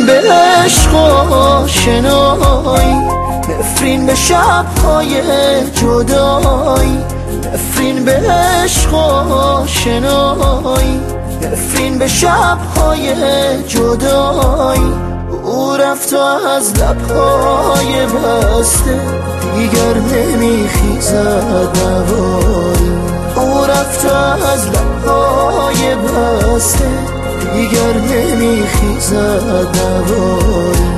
به عشق آشنایی، نفرین به شب‌های جدایی، نفرین به عشق آشنایی، نفرین به شب‌های جدایی. او رفت و از لب‌های بسته دیگر نمیخیزد نوایی. او رفت و از لب‌های بسته دیگر نمیخیزد نوایی.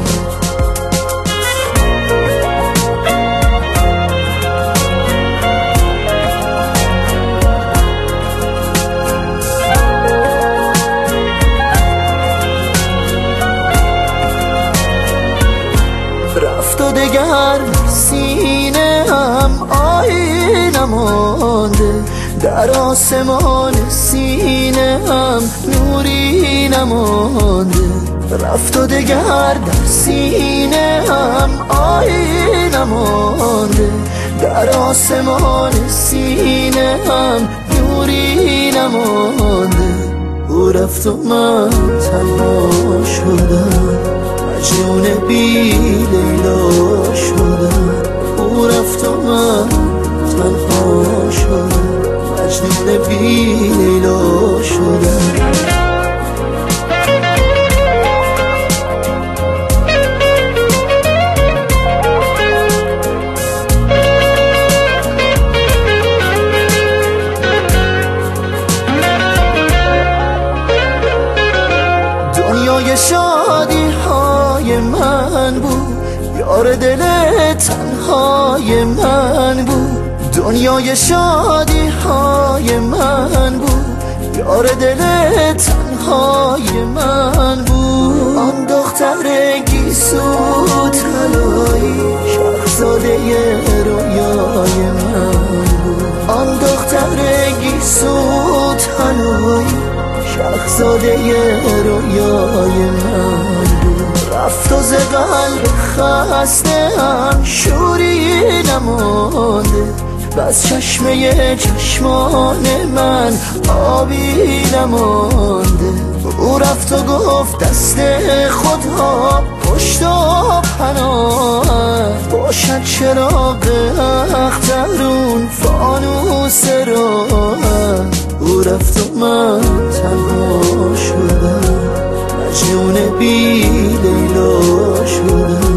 رفت و دگر سینه هم آیی نمانده، در آسمان سینه هم نوری نمانده. رفت و دگر در سینه هم آیی نمانده، در آسمان سینه هم نوری نمانده. او رفت و من تنها شدم، مجنون بی لیلا شدم. او رفت و من تنها شدم، مجنون بی لیلا شدم. دنیای شادی های من بود، یار دل تنهای من بود. دنیای شادی های من بود، یار دل تنهای من بود. آن دختر گیسو طلایی شاهزاده رویای من بود. آن دختر گیسو طلایی شاهزاده رویای من بود. رفت و ز قلب خسته هم شوری نمانده، بس چشمه چشمان من آبی نمانده. او رفت و گفت دست خودها پشت و پناه، باشد چراغ اخترون فانوس راه. او رفت و من تنها شدم، مجنون بی لیلا شدم.